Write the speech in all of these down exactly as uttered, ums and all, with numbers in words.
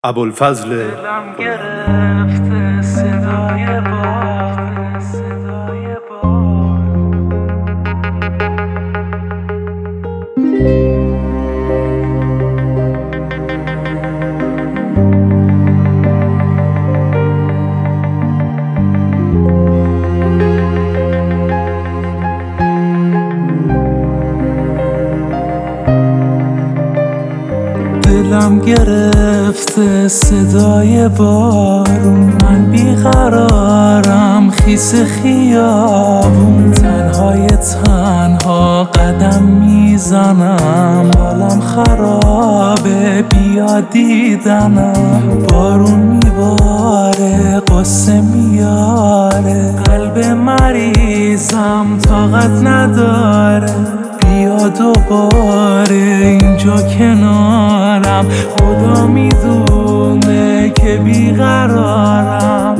ابوالفضل دلم گرفته صدای باد صدای باد دلم گرفته صدای بارون، من بیقرارم خیس خیابون، تنهای تنها قدم میزنم، حالم خرابه بیا دیدنم، بارون میباره قصه میاره، قلب مریضم طاقت نداره، بیا دوباره اینجا کنارم، خدا میدونه که بیقرارم،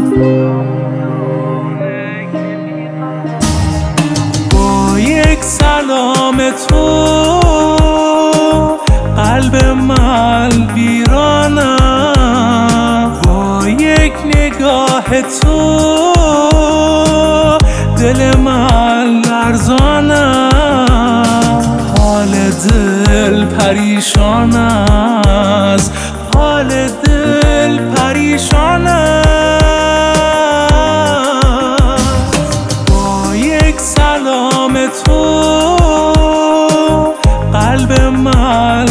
با یک سلام تو قلب من ویرانم، با یک نگاه تو دل من لرزانم، حال دل پریشان است، حال دل پریشان است، با یک سلام تو قلب من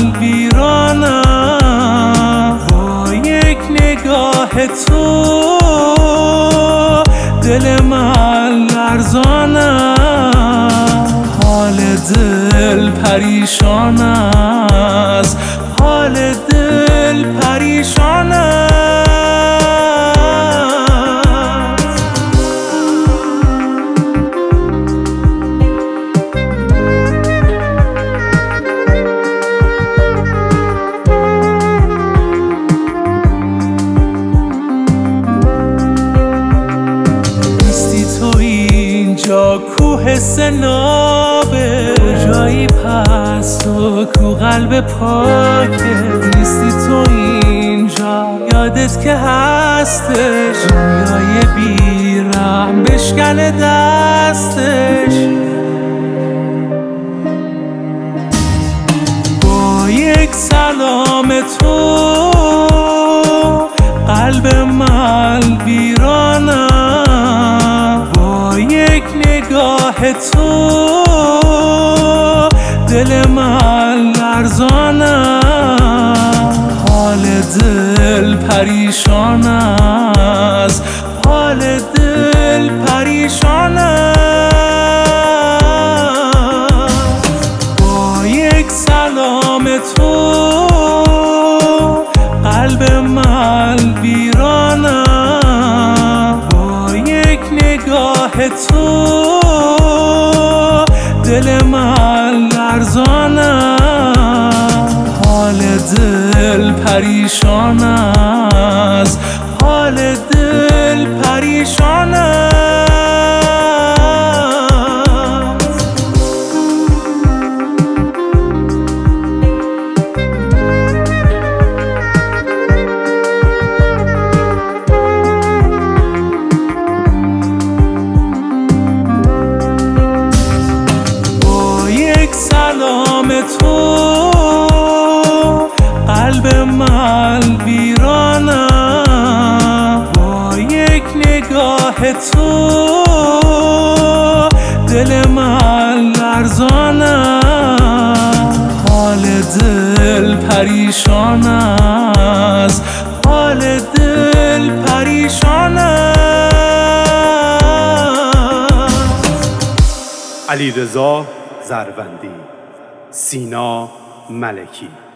ویرانم، با یک نگاه تو دل من لرزانم، حال دل پریشان است، حال دل پریشان است. نیستی تو اینجا کوه سنابه، جایی پست و کو قلب پاکت، نیستی تو اینجا یادت که هستش، دنیای بیرم بشکنه دستش، با یک سلام تو قلب من ویرانم، با یک نگاه تو دل من لرزانم، حال دل پریشان است، حال دل پریشان است، با یک سلام تو قلب من ویرانم، با یک نگاه تو دل من لرزانم، حال دل پریشان است، حال دل پریشان است. سلام تو قلب من ویرانم، با یک نگاه تو دل من لرزانم، حال دل پریشان است، حال دل پریشان است. علیرضا زروندی، سینا ملکی.